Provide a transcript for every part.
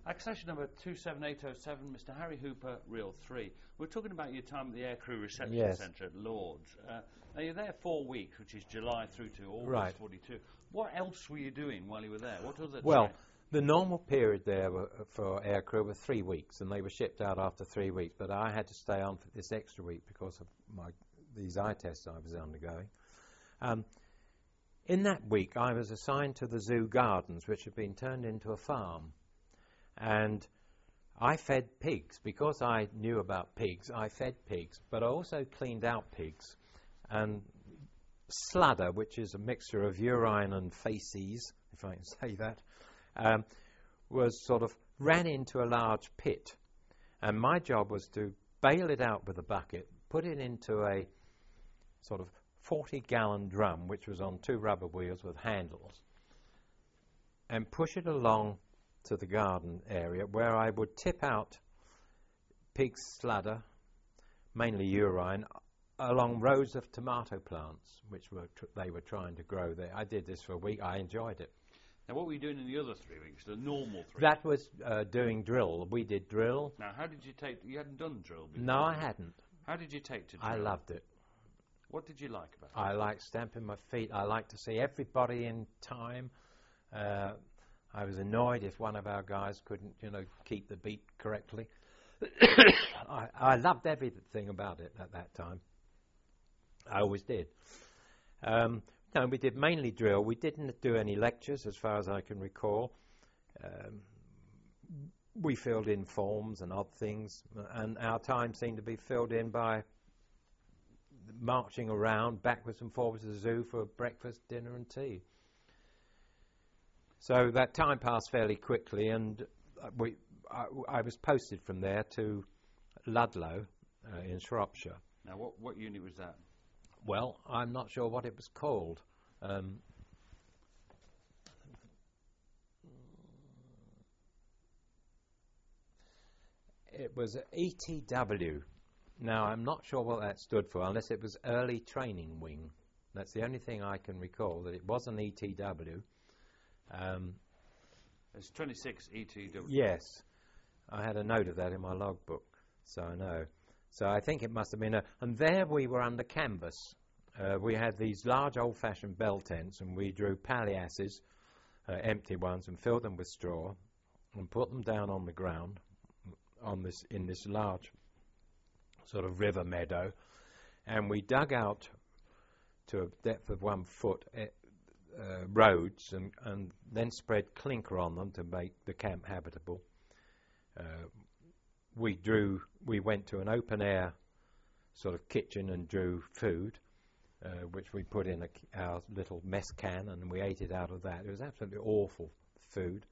Accession number 27807, Mr. Harry Hooper, Reel 3. We're talking about your time at the Aircrew Reception Centre at Lords. Now you're there 4 weeks, which is July through to August 42. What else were you doing while you were there? What other the normal period there for aircrew were 3 weeks, and they were shipped out after 3 weeks. But I had to stay on for this extra week because of these eye tests I was undergoing. In that week, I was assigned to the zoo gardens, which had been turned into a farm. And I fed pigs. Because I knew about pigs, I fed pigs. But I also cleaned out pigs. And sladder, which is a mixture of urine and faeces, if I can say that, was sort of ran into a large pit. And my job was to bail it out with a bucket, put it into a sort of 40-gallon drum, which was on 2 rubber wheels with handles, and push it along to the garden area where I would tip out pig sladder, mainly urine, along rows of tomato plants, which they were trying to grow there. I did this for a week. I enjoyed it. Now, what were you doing in the other 3 weeks, the normal 3? That was doing drill. We did drill. Now, how did you take... You hadn't done drill before? No, I hadn't. How did you take to drill? I loved it. What did you like about it? I liked stamping my feet. I liked to see everybody in time. I was annoyed if one of our guys couldn't, keep the beat correctly. I loved everything about it at that time. I always did. No, we did mainly drill. We didn't do any lectures, as far as I can recall. We filled in forms and odd things, and our time seemed to be filled in by marching around backwards and forwards to the zoo for breakfast, dinner and tea. So that time passed fairly quickly, and I was posted from there to Ludlow in Shropshire. Now, what unit was that? Well, I'm not sure what it was called. It was ETW. Now, I'm not sure what that stood for, unless it was Early Training Wing. That's the only thing I can recall, that it was an ETW. It's 26 ETW. Yes. I had a note of that in my logbook, so I know. So I think it must have been and there we were under canvas. We had these large old-fashioned bell tents, and we drew palliasses, empty ones, and filled them with straw, and put them down on the ground in this large sort of river meadow, and we dug out to a depth of 1 foot roads, and then spread clinker on them to make the camp habitable. We went to an open-air sort of kitchen and drew food, which we put in our little mess can, and we ate it out of that. It was absolutely awful food.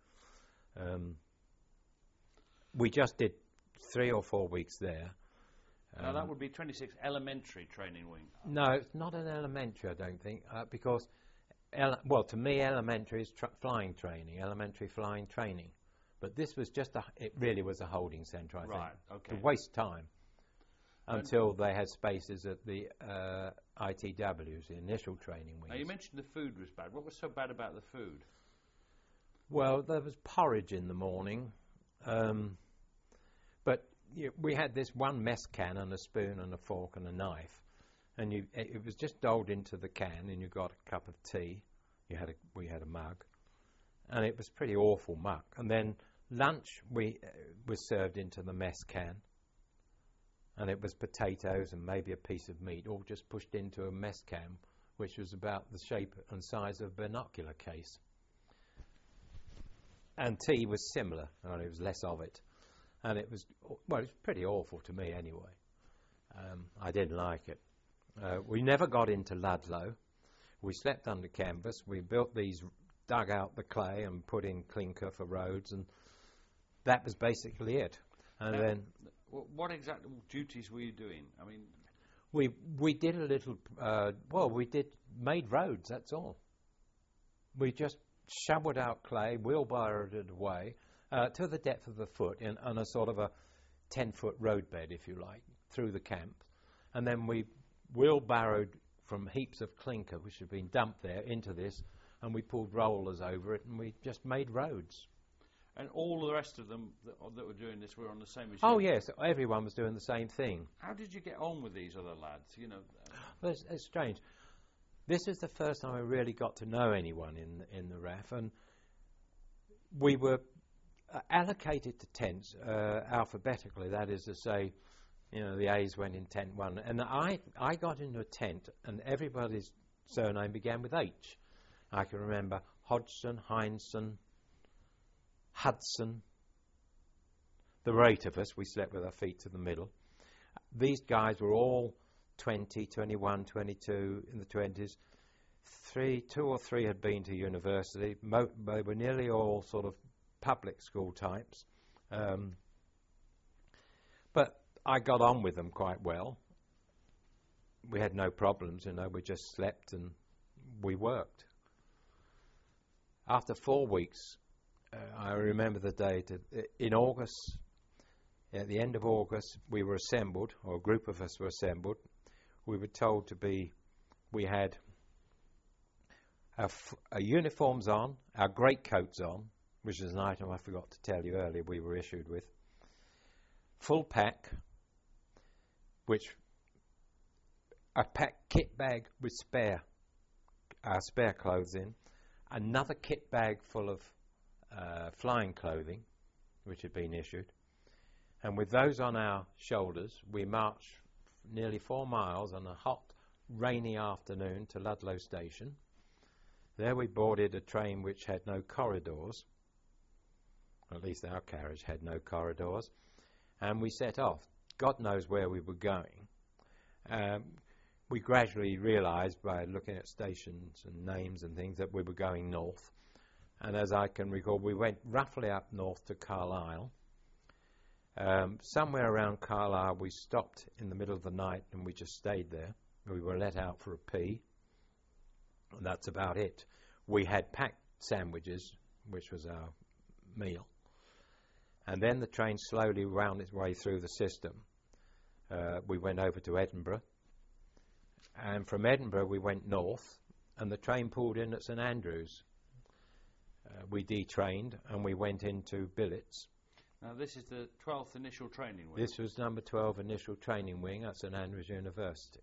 We just did 3 or 4 weeks there. Now that would be 26 Elementary Training Wing. No, it's not an elementary, I don't think, because, to me, elementary is flying training, elementary flying training. But this was it really was a holding centre, I think. Right, okay. To waste time until they had spaces at the ITWs, the initial training wings. Now, you mentioned the food was bad. What was so bad about the food? Well, there was porridge in the morning, but we had this one mess can and a spoon and a fork and a knife, and it was just doled into the can, and you got a cup of tea. We had a mug, and it was pretty awful muck. And then lunch was served into the mess can, and it was potatoes and maybe a piece of meat, all just pushed into a mess can, which was about the shape and size of a binocular case. And tea was similar, and it was less of it. And it was pretty awful to me anyway. I didn't like it. We never got into Ludlow. We slept under canvas. We dug out the clay and put in clinker for roads, and that was basically it. And now, then, what exact duties were you doing? I mean, we did a little. Made roads. That's all. We just shoveled out clay, wheelbarrowed it away to the depth of a foot on a sort of a 10-foot roadbed, if you like, through the camp, and then we wheelbarrowed from heaps of clinker which had been dumped there into this, and we pulled rollers over it, and we just made roads. And all the rest of them that were doing this were on the same as you? Oh, yes, everyone was doing the same thing. How did you get on with these other lads, you know? Well, it's strange. This is the first time I really got to know anyone in the RAF, and we were allocated to tents alphabetically, that is to say, you know, the A's went in tent 1, and I got into a tent, and everybody's surname began with H. I can remember Hodgson, Heinsohn, Hudson. There were 8 of us. We slept with our feet to the middle. These guys were all 20, 21, 22, in the 20s. 2 or 3 had been to university. They were nearly all sort of public school types. But I got on with them quite well. We had no problems, you know. We just slept and we worked. After 4 weeks, I remember the date, in August, at the end of August, we were assembled, or a group of us were assembled. We were told to be, we had our uniforms on, our greatcoats on, which is an item I forgot to tell you earlier we were issued with. Full pack, which a kit bag with spare clothes in, another kit bag full of flying clothing, which had been issued, and with those on our shoulders, we marched nearly 4 miles on a hot, rainy afternoon to Ludlow Station. There we boarded a train which had no corridors, or at least our carriage had no corridors, and we set off. God knows where we were going. We gradually realised by looking at stations and names and things that we were going north. And as I can recall, we went roughly up north to Carlisle. Somewhere around Carlisle, we stopped in the middle of the night and we just stayed there. We were let out for a pee, and that's about it. We had packed sandwiches, which was our meal. And then the train slowly wound its way through the system. We went over to Edinburgh. And from Edinburgh, we went north, and the train pulled in at St Andrews. We detrained, and we went into billets. Now, this is the 12th Initial Training Wing. This was number 12 Initial Training Wing at St Andrews University.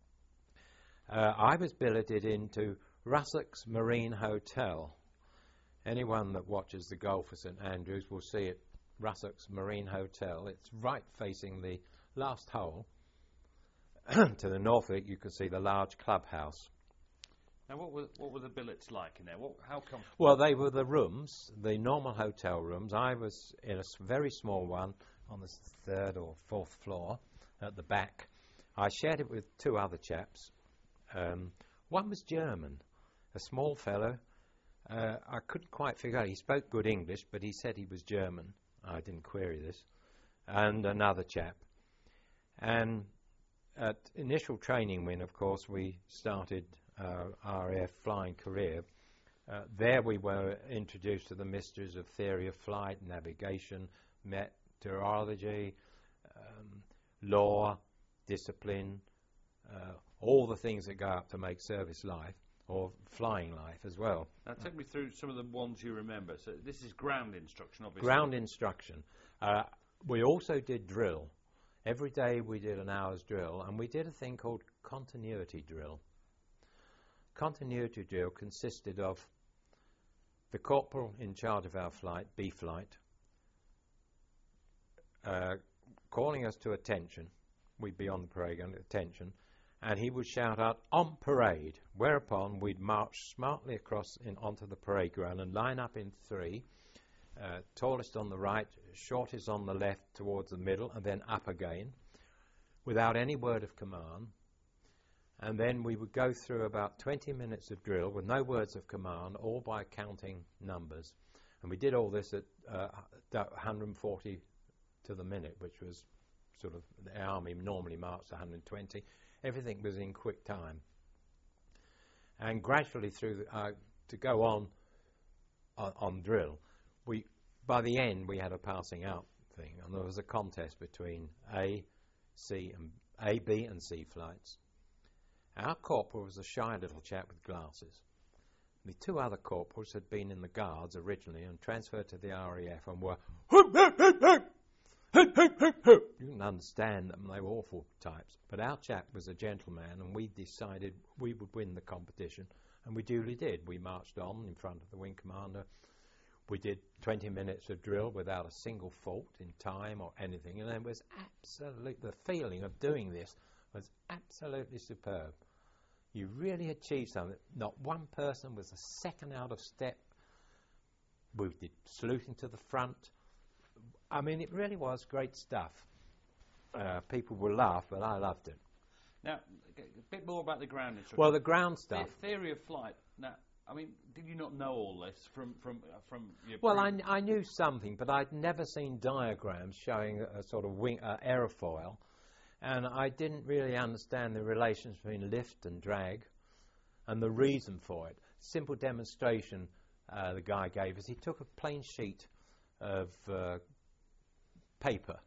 I was billeted into Russock's Marine Hotel. Anyone that watches the Golf of St Andrews will see it, Russock's Marine Hotel. It's right facing the last hole. To the north of it, you can see the large clubhouse. Now, what were the billets like in there? How comfortable? Well, they were the rooms, the normal hotel rooms. I was in a very small one on the 3rd or 4th floor at the back. I shared it with 2 other chaps. One was German, a small fellow. I couldn't quite figure out. He spoke good English, but he said he was German. I didn't query this. And another chap. And at Initial Training Wing, of course, we started our air flying career. There we were introduced to the mysteries of theory of flight, navigation, meteorology, law, discipline, all the things that go up to make service life, or flying life as well. Now take me through some of the ones you remember. So this is ground instruction, obviously. Ground instruction. We also did drill. Every day we did an hour's drill, and we did a thing called continuity drill. Continuity drill consisted of the corporal in charge of our flight, B flight, calling us to attention. We'd be on the parade ground, attention, and he would shout out, "On parade," whereupon we'd march smartly across onto the parade ground and line up in 3, tallest on the right, shortest on the left towards the middle, and then up again, without any word of command. And then we would go through about 20 minutes of drill with no words of command, all by counting numbers. And we did all this at 140 to the minute, which was sort of, the army normally marched 120. Everything was in quick time. And gradually through to go on drill, by the end we had a passing out thing, and there was a contest between A, B and C flights. Our corporal was a shy little chap with glasses, The 2 other corporals had been in the Guards originally and transferred to the RAF and were you can understand them, they were awful types. But our chap was a gentleman, and we decided we would win the competition, and we duly did. We marched on in front of the wing commander. We did 20 minutes of drill without a single fault in time or anything, and it was the feeling of doing this was absolutely superb. You really achieved something. Not one person was a second out of step. We did saluting to the front. I mean, it really was great stuff. People will laugh, but I loved it. Now, a bit more about the ground instruction. Well, the ground stuff. The theory of flight. Now, I mean, did you not know all this from your... Well, I knew something, but I'd never seen diagrams showing a sort of wing aerofoil, and I didn't really understand the relations between lift and drag and the reason for it. Simple demonstration the guy gave us. He took a plain sheet of paper,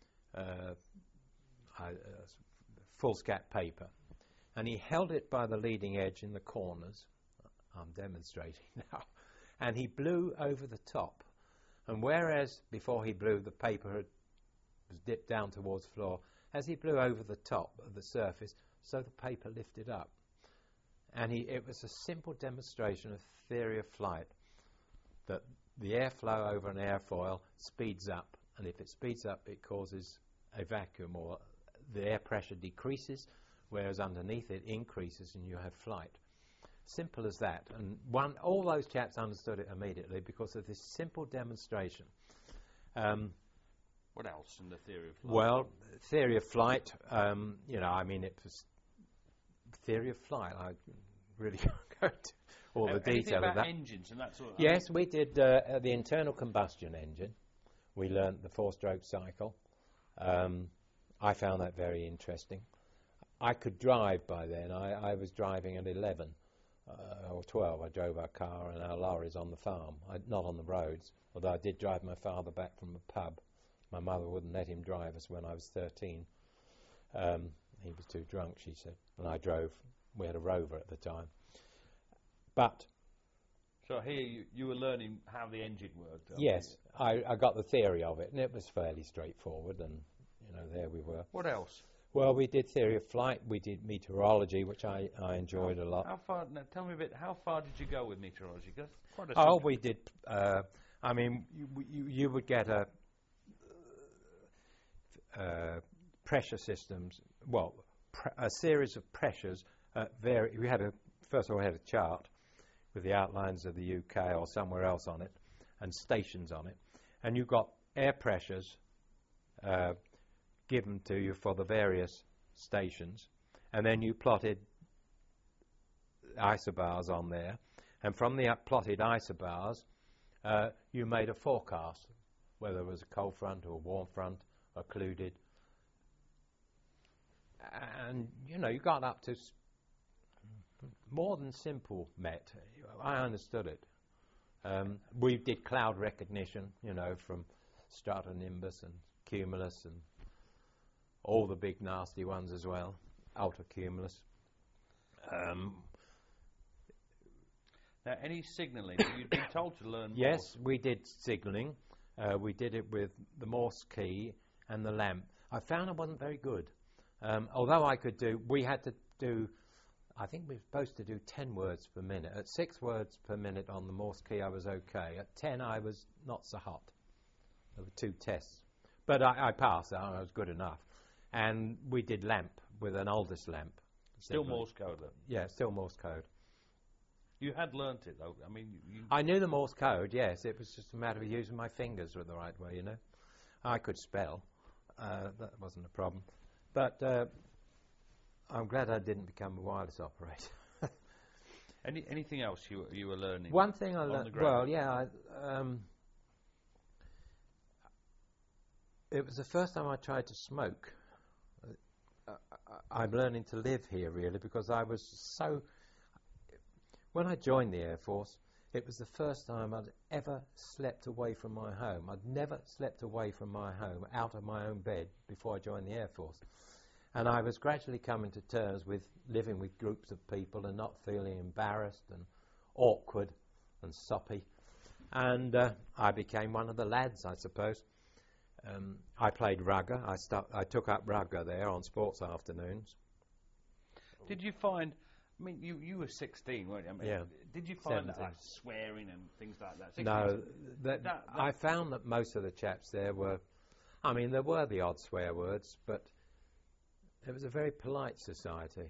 foolscap paper, and he held it by the leading edge in the corners. I'm demonstrating now. And he blew over the top. And whereas before he blew, the paper was dipped down towards the floor, as he blew over the top of the surface, so the paper lifted up. And it was a simple demonstration of theory of flight, that the airflow over an airfoil speeds up, and if it speeds up, it causes a vacuum, or the air pressure decreases, whereas underneath it increases and you have flight. Simple as that. And all those chaps understood it immediately because of this simple demonstration. What else in the theory of flight? Well, theory of flight, you know, I mean, it was theory of flight. I really can't go into all the detail about of that. Engines and that sort of... Yes, we did the internal combustion engine. We learnt the 4-stroke cycle. I found that very interesting. I could drive by then. I was driving at 11 or 12. I drove our car and our lorries on the farm, not on the roads, although I did drive my father back from the pub. My mother wouldn't let him drive us when I was 13. He was too drunk, she said, and I drove. We had a Rover at the time. But... So here you were learning how the engine worked. Yes, I got the theory of it, and it was fairly straightforward, and, you know, there we were. What else? Well, we did theory of flight, we did meteorology, which I enjoyed a lot. How far, now tell me a bit, how far did you go with meteorology? Quite a we did, I mean, you would get pressure systems, well, a series of pressures, we had first of all we had a chart with the outlines of the UK or somewhere else on it, and stations on it, and you got air pressures given to you for the various stations, and then you plotted isobars on there, and from the plotted isobars you made a forecast, whether it was a cold front or a warm front, occluded, and you know, you got up to more than simple Met. I understood it. We did cloud recognition, you know, from Stratonimbus and Cumulus and all the big nasty ones as well, Ultracumulus. Now, any signalling? You'd been told to learn Yes, Morse. we did signalling. We did it with the Morse key and the lamp. I found it wasn't very good. Although I could do, we had to do, I think we were supposed to do 10 words per minute. At 6 words per minute on the Morse key, I was okay. At 10, I was not so hot. There were 2 tests. But I passed. I was good enough. And we did lamp with an Aldous lamp. Still Morse code, though? Yeah, still Morse code. You had learnt it, though. I mean, I knew the Morse code, yes. It was just a matter of using my fingers the right way, you know. I could spell. That wasn't a problem. But I'm glad I didn't become a wireless operator. Anything else you were learning? One thing I learned, well, yeah, it was the first time I tried to smoke. I'm learning to live here, really, because I was so... When I joined the Air Force, it was the first time I'd ever slept away from my home. I'd never slept away from my home, out of my own bed, before I joined the Air Force. And I was gradually coming to terms with living with groups of people and not feeling embarrassed and awkward and soppy. And I became one of the lads, I suppose. I played rugger. I took up rugger there on sports afternoons. Did you find... I mean, you were 16, weren't you? I mean, yeah. Did you find that, like, swearing and things like that? 16, no, I found that most of the chaps there were... I mean, there were the odd swear words, but it was a very polite society.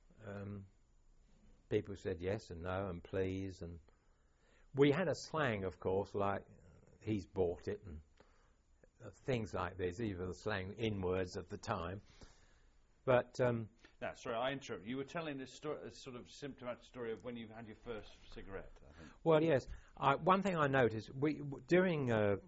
People said yes and no and please, and we had a slang, of course, like he's bought it and things like this, even the slang in words of the time. But... sorry, I interrupt. You were telling this story, a sort of symptomatic story of when you had your first cigarette, I think. Well, yes. One thing I noticed, during the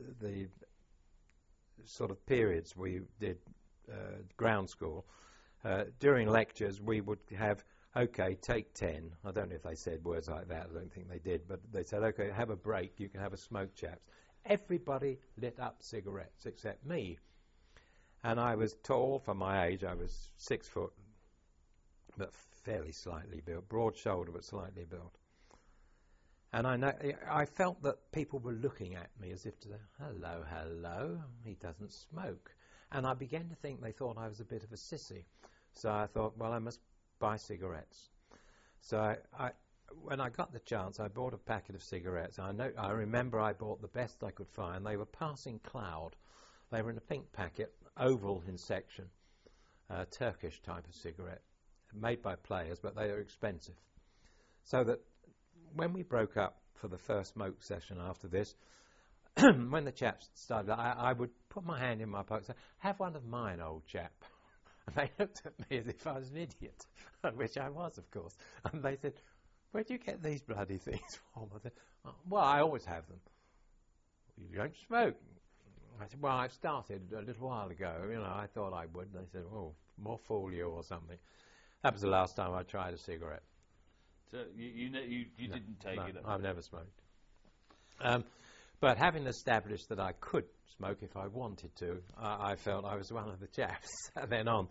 sort of periods we did ground school, during lectures we would have, okay, take 10. I don't know if they said words like that. I don't think they did. But they said, okay, have a break. You can have a smoke, chaps. Everybody lit up cigarettes except me. And I was tall for my age. I was 6 foot, but fairly slightly built, broad-shouldered but slightly built. And I felt that people were looking at me as if to say, hello, hello, he doesn't smoke. And I began to think they thought I was a bit of a sissy. So I thought, well, I must buy cigarettes. So when I got the chance, I bought a packet of cigarettes. I remember I bought the best I could find. They were Passing Cloud. They were in a pink packet, oval in section, Turkish type of cigarette, made by Players, but they were expensive. So that when we broke up for the first smoke session after this, when the chaps started, I would put my hand in my pocket and say, have one of mine, old chap. And they looked at me as if I was an idiot, which I was, of course. And they said, where do you get these bloody things from? I said, well, I always have them. You don't smoke. I said, well, I've started a little while ago. I thought I would. And they said, oh, more fool you or something. That was the last time I tried a cigarette. So you didn't take it? I've never smoked. But having established that I could smoke if I wanted to, I felt I was one of the chaps then on.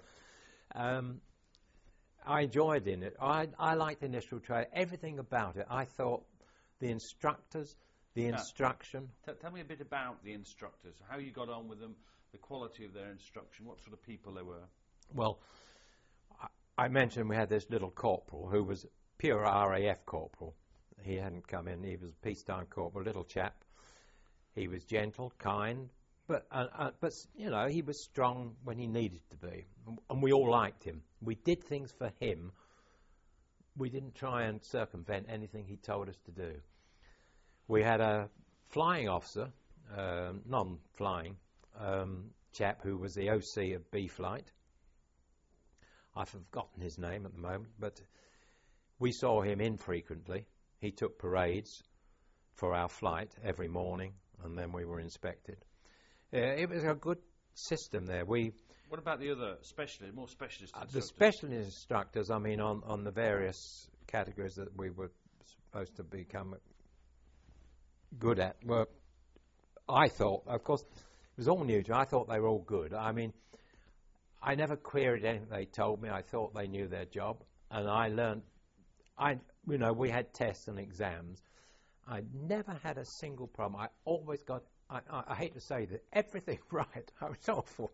I enjoyed it. I liked the initial trade, everything about it. I thought the instructors, the instruction. Tell me a bit about the instructors, how you got on with them, the quality of their instruction, what sort of people they were. Well, I mentioned we had this little corporal who was pure RAF corporal. He hadn't come in. He was a peacetime corporal, little chap. He was gentle, kind, but he was strong when he needed to be, and we all liked him. We did things for him. We didn't try and circumvent anything he told us to do. We had a flying officer, non-flying chap who was the OC of B Flight. I've forgotten his name at the moment, but we saw him infrequently. He took parades for our flight every morning, and then we were inspected. It was a good system there. What about the other specialists, more specialist instructors? The specialist instructors, I mean, on the various categories that we were supposed to become good at, were, I thought, of course, it was all new to me. I thought they were all good. I mean, I never queried anything they told me. I thought they knew their job, and I learned. We had tests and exams. I never had a single problem. I always got, I hate to say that, everything right. I was awful.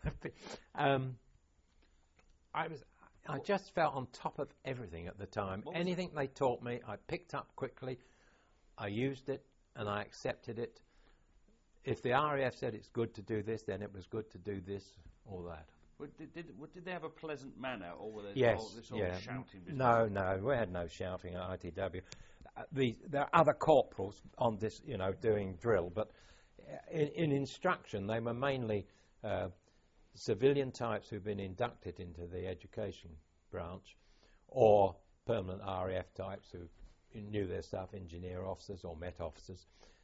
I just felt on top of everything at the time. Anything they taught me, I picked up quickly. I used it, and I accepted it. If the RAF said it's good to do this, then it was good to do this or that. Did they have a pleasant manner, or were they this all shouting business? No, we had no shouting at ITW. There are other corporals on this, doing drill, but in instruction, they were mainly civilian types who've been inducted into the education branch, or permanent RAF types who knew their stuff, engineer officers or Met officers.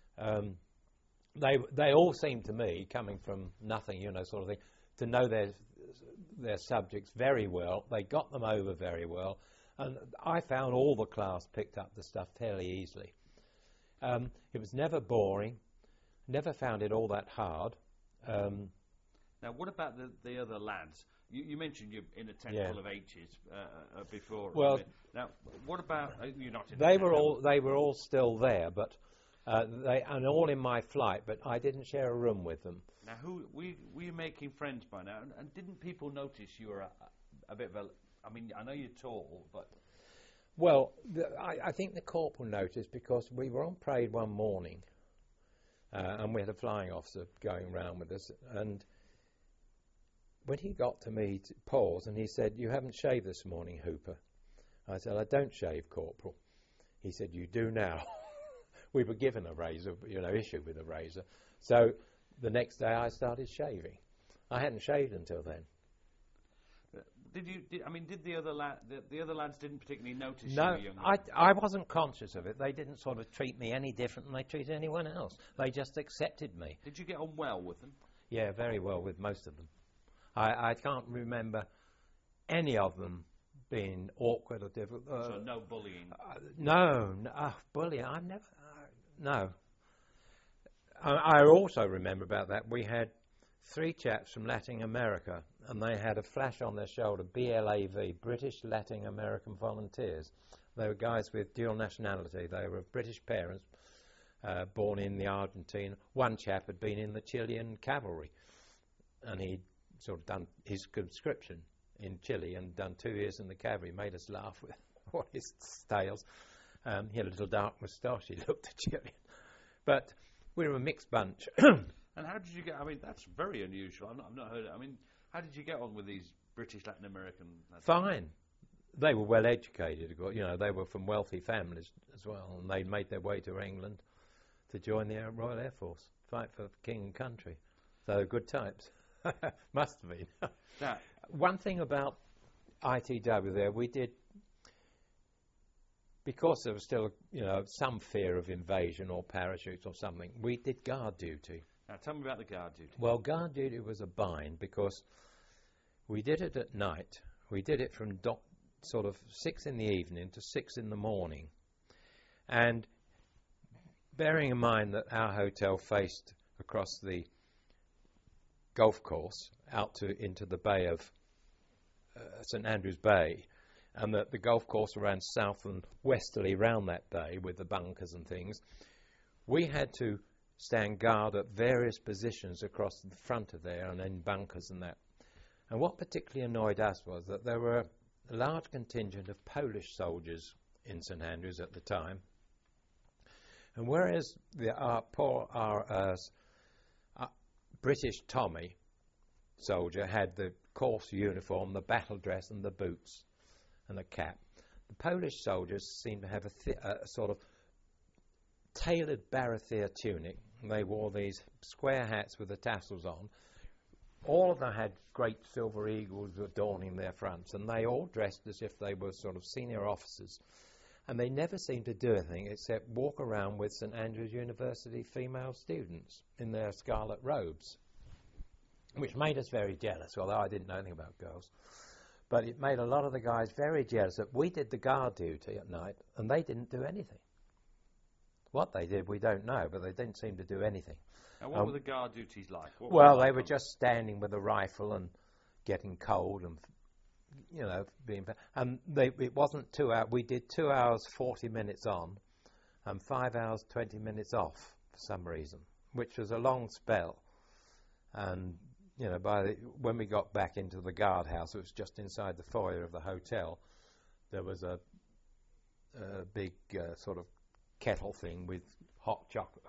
They all seemed to me, coming from nothing, sort of thing, to know their subjects very well. They got them over very well, and I found all the class picked up the stuff fairly easily. It was never boring, never found it all that hard. Now, what about the other lads? You mentioned you're in a tent full of H's before. Well, now, what about you're not in? They were all still there, but and all in my flight. But I didn't share a room with them. Now, were you making friends by now? And didn't people notice you were a bit of a? I mean, I know you're tall, but. Well, I think the corporal noticed because we were on parade one morning, and we had a flying officer going round with us, and when he got to me, paused, and he said, "You haven't shaved this morning, Hooper." I said, "I don't shave, Corporal." He said, "You do now." We were given a razor, issued with a razor. So the next day I started shaving. I hadn't shaved until then. Did the other lads didn't particularly notice no, you were young? I wasn't conscious of it. They didn't sort of treat me any different than they treated anyone else. They just accepted me. Did you get on well with them? Yeah, very well with most of them. I can't remember any of them being awkward or difficult. So no bullying? No, bullying. I've never. No. I also remember about that. We had 3 chaps from Latin America, and they had a flash on their shoulder, BLAV, British Latin American Volunteers. They were guys with dual nationality. They were of British parents, born in the Argentine. One chap had been in the Chilean cavalry, and he'd sort of done his conscription in Chile and done 2 years in the cavalry. Made us laugh with all his tales. He had a little dark moustache. He looked Chilean. But we were a mixed bunch. And how did you get? I mean, that's very unusual. I've not heard it. I mean, how did you get on with these British Latin American lads? Fine. They were well educated. They were from wealthy families as well, and they made their way to England to join the Royal Air Force, fight for king and country. So they're good types. Must have been. Now, one thing about ITW there, we did, because there was still, some fear of invasion or parachutes or something, we did guard duty. Now, tell me about the guard duty. Well, guard duty was a bind because we did it at night. We did it from sort of 6 in the evening to 6 in the morning. And bearing in mind that our hotel faced across the golf course out into the bay of St Andrews Bay, and that the golf course ran south and westerly round that bay with the bunkers and things, we had to stand guard at various positions across the front of there and in bunkers and that. And what particularly annoyed us was that there were a large contingent of Polish soldiers in St Andrews at the time, and whereas our British Tommy soldier had the coarse uniform, the battle dress and the boots and a cap, the Polish soldiers seemed to have a sort of tailored Barathea tunic. They wore these square hats with the tassels on. All of them had great silver eagles adorning their fronts, and they all dressed as if they were sort of senior officers. And they never seemed to do anything except walk around with St Andrews University female students in their scarlet robes, which made us very jealous, although I didn't know anything about girls. But it made a lot of the guys very jealous that we did the guard duty at night, and they didn't do anything. What they did, we don't know, but they didn't seem to do anything. And what were the guard duties like? They were just standing with a rifle and getting cold and, being... And it wasn't 2 hours. We did 2 hours, 40 minutes on and 5 hours, 20 minutes off for some reason, which was a long spell. And, when we got back into the guardhouse, it was just inside the foyer of the hotel, there was a big sort of kettle thing with hot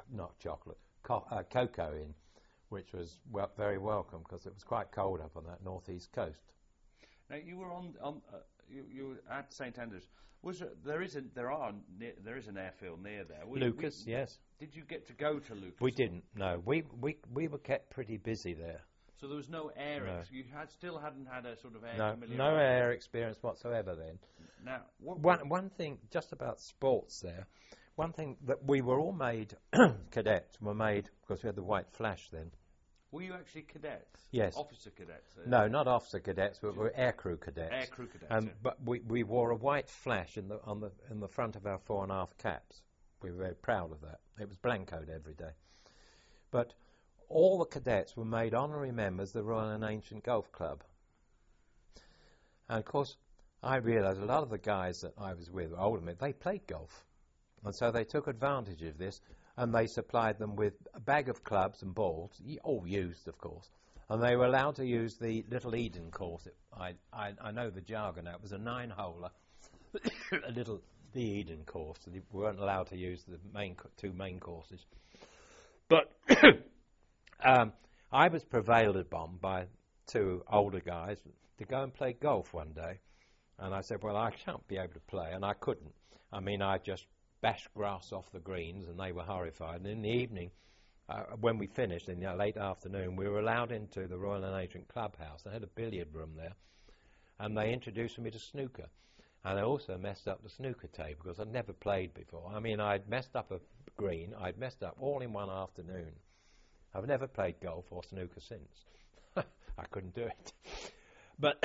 cocoa in, which was very welcome because it was quite cold up on that northeast coast. Now you were you were at St Andrews. There is an airfield near there. Lucas, yes. Did you get to go to Lucas? We didn't. No, we were kept pretty busy there. So there was no air. No. You still hadn't had a sort of air. No air experience whatsoever then. Now, one thing just about sports there. One thing that we were all made cadets. Were made because we had the white flash then. Were you actually cadets? Yes. Officer cadets? No, not officer cadets, but we were aircrew cadets. Aircrew cadets. But we wore a white flash in the front of our 4.5 caps. We were very proud of that. It was blancoed every day. But all the cadets were made honorary members of the Royal and Ancient Golf Club. And of course, I realised a lot of the guys that I was with, older than me, they played golf. And so they took advantage of this, and they supplied them with a bag of clubs and balls, all used, of course. And they were allowed to use the Little Eden course. I know the jargon now. It was a 9-holer, the Eden course. They weren't allowed to use the two main courses. But I was prevailed upon by two older guys to go and play golf one day. And I said, well, I shan't be able to play. And I couldn't. I mean, I just bashed grass off the greens, and they were horrified. And in the evening, when we finished, in the late afternoon, we were allowed into the Royal and Ancient Clubhouse. They had a billiard room there. And they introduced me to snooker. And I also messed up the snooker table because I'd never played before. I mean, I'd messed up a green. I'd messed up all in one afternoon. I've never played golf or snooker since. I couldn't do it. But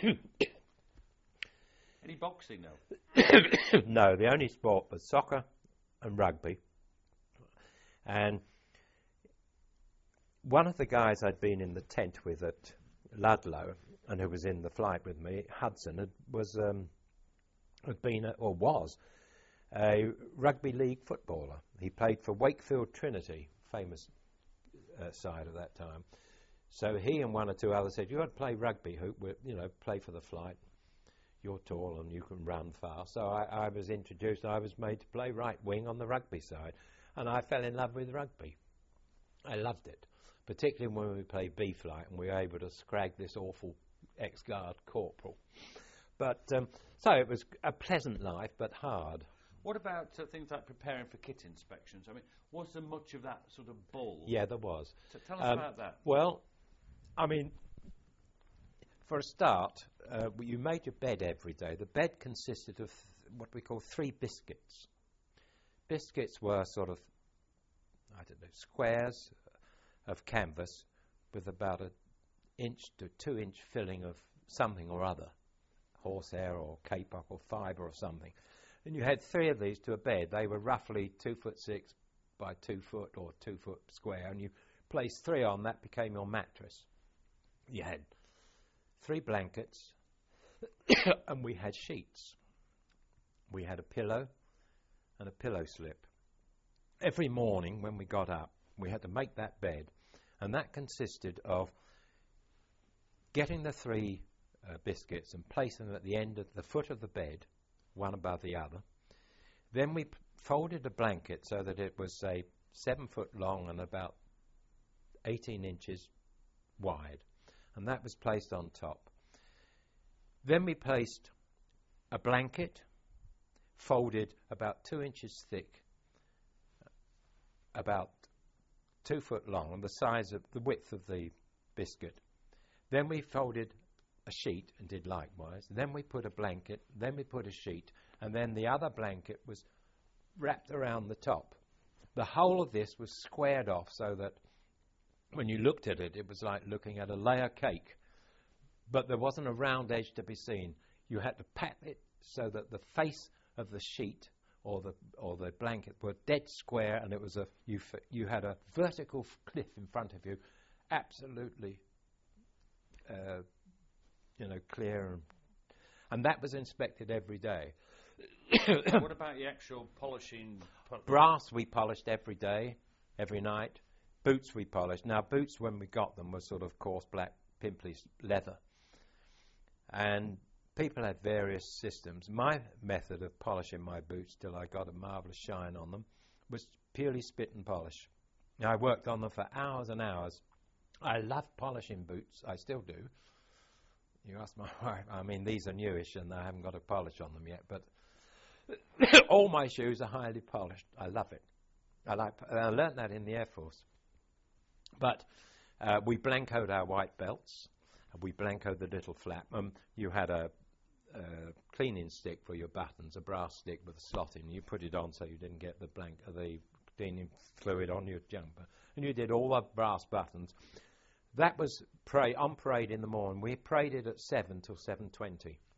any boxing, though? No, the only sport was soccer and rugby. And one of the guys I'd been in the tent with at Ludlow, and who was in the flight with me, Hudson, was a rugby league footballer. He played for Wakefield Trinity, famous side at that time. So he and one or two others said, you ought to play rugby, Hoop, play for the flight. You're tall and you can run fast. So I was introduced. I was made to play right wing on the rugby side, and I fell in love with rugby. I loved it, particularly when we played B-flight and we were able to scrag this awful ex-guard corporal. But so it was a pleasant life, but hard. What about things like preparing for kit inspections? I mean, was there much of that sort of bull? Yeah, there was. So tell us about that. Well, I mean, for a start, you made your bed every day. The bed consisted of what we call 3 biscuits. Biscuits were sort of, squares of canvas with about 1 inch to 2 inch filling of something or other, horsehair or kapok or fibre or something. And you had 3 of these to a bed. They were roughly 2'6" by 2 foot or 2 foot square, and you placed 3 on. That became your mattress. You had 3 blankets, and we had sheets. We had a pillow and a pillow slip. Every morning when we got up, we had to make that bed, and that consisted of getting the 3 biscuits and placing them at the end of the foot of the bed, one above the other. Then we folded a blanket so that it was, say, 7 foot long and about 18 inches wide, and that was placed on top. Then we placed a blanket folded about 2 inches thick, about 2 foot long, and the size of the width of the biscuit. Then we folded a sheet and did likewise. Then we put a blanket, then we put a sheet, and then the other blanket was wrapped around the top. The whole of this was squared off so that when you looked at it, it was like looking at a layer cake. But there wasn't a round edge to be seen. You had to pat it so that the face of the sheet or the blanket were dead square, and it was you had a vertical cliff in front of you, absolutely clear, and that was inspected every day. What about the actual polishing? Brass we polished every day, every night. Boots we polished. Now boots, when we got them, were sort of coarse black pimply leather, and people had various systems. My method of polishing my boots till I got a marvellous shine on them was purely spit and polish. Now, I worked on them for hours and hours. I love polishing boots. I still do. You ask my wife. I mean, these are newish and I haven't got a polish on them yet, but all my shoes are highly polished. I love it. I learnt that in the Air Force. But we blancoed our white belts. We blancoed the little flap. You had a cleaning stick for your buttons, a brass stick with a slot in. You put it on so you didn't get the cleaning fluid on your jumper. And you did all the brass buttons. That was on parade in the morning. We paraded at 7 till 7:20.